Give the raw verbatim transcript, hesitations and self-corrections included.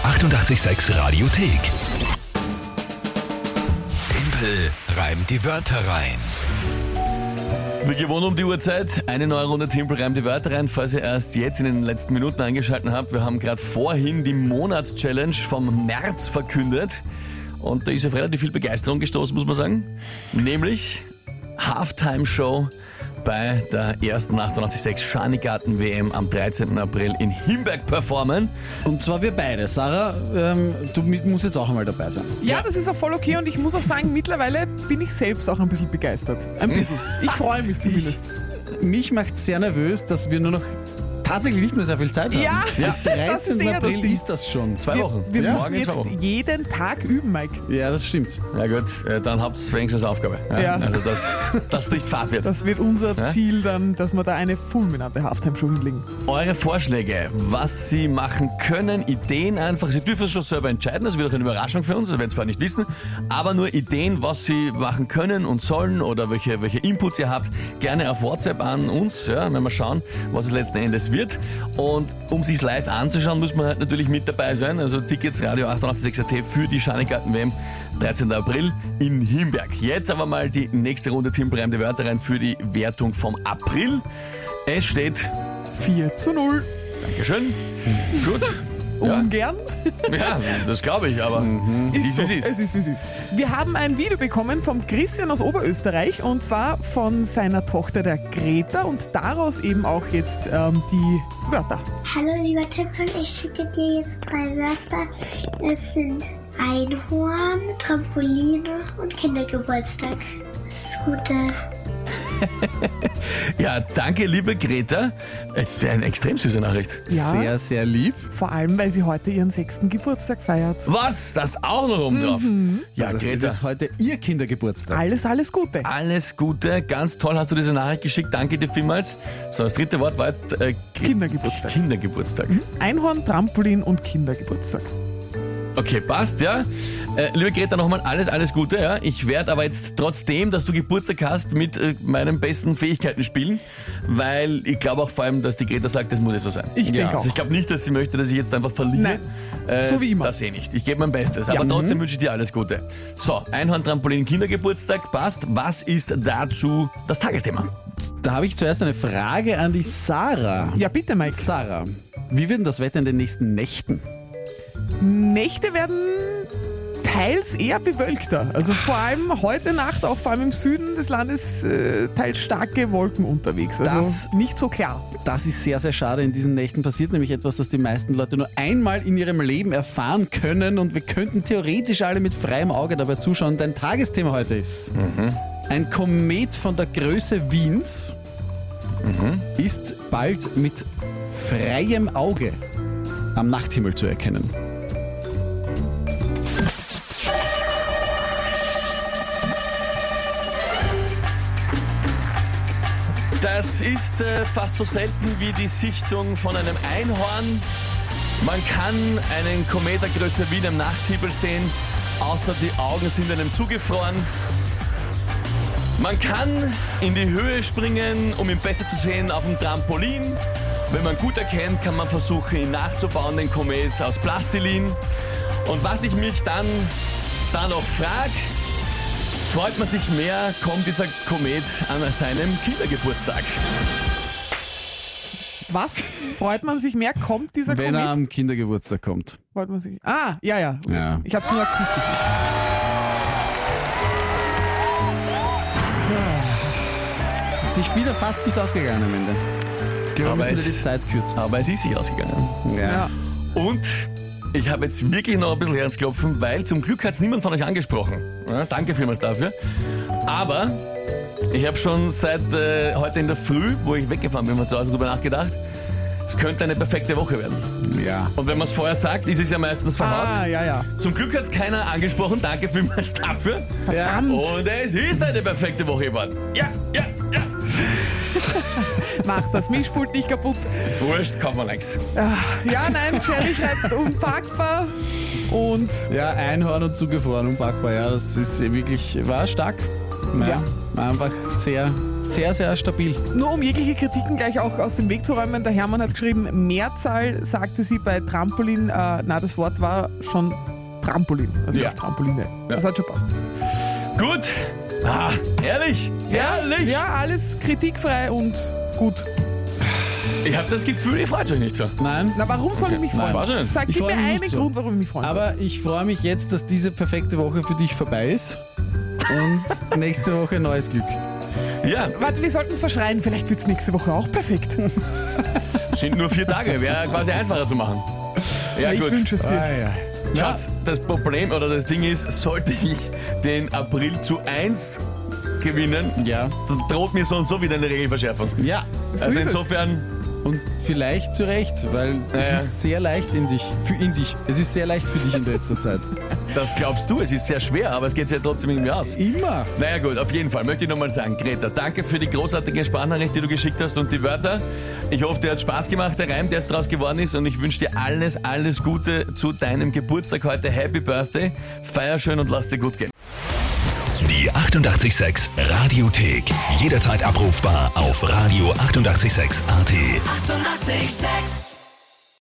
achtundachtzig Komma sechs Radiothek. Tempel reimt die Wörter rein. Wie gewohnt um die Uhrzeit, eine neue Runde Tempel reimt die Wörter rein. Falls ihr erst jetzt in den letzten Minuten eingeschaltet habt, wir haben gerade vorhin die Monatschallenge vom März verkündet. Und da ist auf relativ viel Begeisterung gestoßen, muss man sagen. Nämlich Halftime-Show bei der ersten achtundachtzig Komma sechs Schanigarten-W M am dreizehnten April in Himberg performen. Und zwar wir beide. Sarah, ähm, du musst jetzt auch einmal dabei sein. Ja, das ist auch voll okay und ich muss auch sagen, mittlerweile bin ich selbst auch ein bisschen begeistert. Ein bisschen. Ich freue mich zumindest. Ich, mich macht sehr nervös, dass wir nur noch tatsächlich nicht mehr sehr viel Zeit haben. Ja, ja das ist dreizehnten eher das April Ding. ist das schon. Zwei Wir, Wochen. wir Ja, müssen morgen in zwei jetzt Wochen. jeden Tag üben, Mike. Ja, das stimmt. Ja gut, äh, dann habt ihr wenigstens Aufgabe. Ja? Ja. Also dass das nicht Fahrt wird. Das wird unser Ja? Ziel dann, dass wir da eine fulminante Halftime-Show hinlegen. Eure Vorschläge, was Sie machen können, Ideen einfach. Sie dürfen es schon selber entscheiden, das wird auch eine Überraschung für uns, das werden Sie zwar nicht wissen, aber nur Ideen, was Sie machen können und sollen oder welche, welche Inputs ihr habt, gerne auf WhatsApp an uns, ja, wenn wir schauen, was es letzten Endes wird. Und um sich live anzuschauen, muss man halt natürlich mit dabei sein. Also Tickets Radio achtundachtzig Komma sechs A T für die Schanigarten-W M dreizehnten April in Himberg. Jetzt aber mal die nächste Runde Tempel reimt die Wörter rein für die Wertung vom April. Es steht vier zu null. Dankeschön. Gut. Ja, Ungern. ja, das glaube ich, aber es ist, so. wie es ist. Es ist, wie es ist. Wir haben ein Video bekommen vom Christian aus Oberösterreich und zwar von seiner Tochter der Greta und daraus eben auch jetzt ähm, die Wörter. Hallo lieber Tempel, ich schicke dir jetzt drei Wörter. Es sind Einhorn, Trampolin und Kindergeburtstag. Alles Gute. Ja, danke, liebe Greta. Es ist eine extrem süße Nachricht. Ja. Sehr, sehr lieb. Vor allem, weil sie heute ihren sechsten Geburtstag feiert. Was? Das auch noch oben drauf? Ja, Das Greta. ist heute ihr Kindergeburtstag. Alles, alles Gute. Alles Gute, ganz toll hast du diese Nachricht geschickt. Danke dir vielmals. So, das dritte Wort war jetzt äh, Ki- Kindergeburtstag. Kindergeburtstag. Einhorn, Trampolin und Kindergeburtstag. Okay, passt, ja. Äh, liebe Greta, nochmal alles, alles Gute, ja. Ich werde aber jetzt trotzdem, dass du Geburtstag hast, mit äh, meinen besten Fähigkeiten spielen, weil ich glaube auch vor allem, dass die Greta sagt, das muss jetzt so sein. Ich denke Also auch. ich glaube nicht, dass sie möchte, dass ich jetzt einfach verliere. Nein, Äh, so wie immer. Das eh nicht. Ich gebe mein Bestes. Aber Ja. trotzdem wünsche ich dir alles Gute. So, Einhorn, Trampolin, Kindergeburtstag, passt. Was ist dazu das Tagesthema? Da habe ich zuerst eine Frage an die Sarah. Ja, bitte, Mike. Sarah, wie wird denn das Wetter in den nächsten Nächten? Nächte werden teils eher bewölkter. Also vor allem heute Nacht, auch vor allem im Süden des Landes, äh, teils starke Wolken unterwegs. Also Das- nicht so klar. Das ist sehr, sehr schade. In diesen Nächten passiert nämlich etwas, das die meisten Leute nur einmal in ihrem Leben erfahren können und wir könnten theoretisch alle mit freiem Auge dabei zuschauen. Dein Tagesthema heute ist ein Komet von der Größe Wiens ist bald mit freiem Auge am Nachthimmel zu erkennen. Das ist äh, fast so selten wie die Sichtung von einem Einhorn. Man kann einen Komet der Größe Wien am Nachthimmel sehen, außer die Augen sind einem zugefroren. Man kann in die Höhe springen, um ihn besser zu sehen, auf dem Trampolin. Wenn man gut erkennt, kann man versuchen, ihn nachzubauen, den Komet aus Plastilin. Und was ich mich dann, dann noch frage, freut man sich mehr, kommt dieser Komet an seinem Kindergeburtstag? Was? Freut man sich mehr? Kommt dieser Wenn Komet? er am Kindergeburtstag kommt. Freut man sich. Ah, ja, ja. Okay. Ja. Ich hab's nur akustisch. Ist sich wieder fast nicht ausgegangen am Ende. Ich glaube, Aber wir müssen es- die Zeit kürzen. Aber es ist sich ausgegangen. Ja. Und ich habe jetzt wirklich noch ein bisschen Herzklopfen, weil zum Glück hat es niemand von euch angesprochen. Ja, danke vielmals dafür. Aber ich habe schon seit äh, heute in der Früh, wo ich weggefahren bin, von zu Hause drüber nachgedacht, es könnte eine perfekte Woche werden. Ja. Und wenn man es vorher sagt, ist es ja meistens verhaut. Ah, ja, ja. Zum Glück hat es keiner angesprochen, danke vielmals dafür. Verdammt. Und es ist eine perfekte Woche geworden. Ja, ja, ja. Macht das Mischpult nicht kaputt. Ist wurscht, kauft man nichts. Ja, nein, Jerry schreibt unpackbar. Und Ja, Einhorn und zugefroren, unpackbar. Ja, das ist wirklich, war stark. Ja. Ja. War einfach sehr sehr, sehr stabil. Nur um jegliche Kritiken gleich auch aus dem Weg zu räumen, der Hermann hat geschrieben, Mehrzahl sagte sie bei Trampolin, äh, na das Wort war schon Trampolin, also Ja. auf Trampoline. Das hat schon passt. Gut. Ah, ehrlich, ehrlich. Ja, alles kritikfrei und gut. Ich habe das Gefühl, ihr freut euch nicht so. Nein. Na, warum soll ich mich freuen? Nein, weiß ich nicht. Sag, Ich gib freu mir mich einen nicht so. Grund, warum ich mich freuen soll. Aber ich freue mich jetzt, dass diese perfekte Woche für dich vorbei ist. Und nächste Woche neues Glück. Ja, Warte, wir sollten es verschreien, vielleicht wird es nächste Woche auch perfekt. sind nur vier Tage, wäre quasi einfacher zu machen. Ja, ich gut. wünsche es dir. Schatz, das Problem oder das Ding ist, sollte ich den April zu eins gewinnen, Ja. dann droht mir so und so wieder eine Regelverschärfung. Ja. So Also ist es. insofern, Und vielleicht zu Recht, weil es Ja. ist sehr leicht in dich. Für in dich. Es ist sehr leicht für dich in letzter Zeit. das glaubst du, es ist sehr schwer, aber es geht sich ja trotzdem irgendwie aus. Immer. Naja gut, auf jeden Fall möchte ich nochmal sagen, Greta, danke für die großartige Sprachnachricht, die du geschickt hast und die Wörter. Ich hoffe, dir hat Spaß gemacht, der Reim, der es draus geworden ist und ich wünsche dir alles, alles Gute zu deinem Geburtstag heute. Happy Birthday, feier schön und lass dir gut gehen. Die achtundachtzig Komma sechs Radiothek. Jederzeit abrufbar auf radio achtundachtzig Komma sechs Punkt a t. Eighty-eight point six